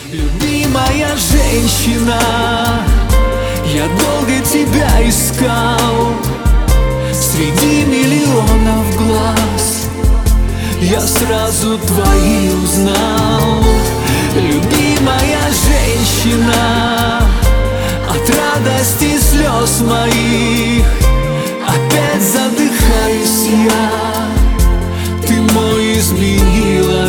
Любимая женщина, я долго тебя искал. Среди миллионов глаз я сразу твои узнал. Любимая женщина, от радости и слез моих опять задыхаюсь я. Ты мой изменила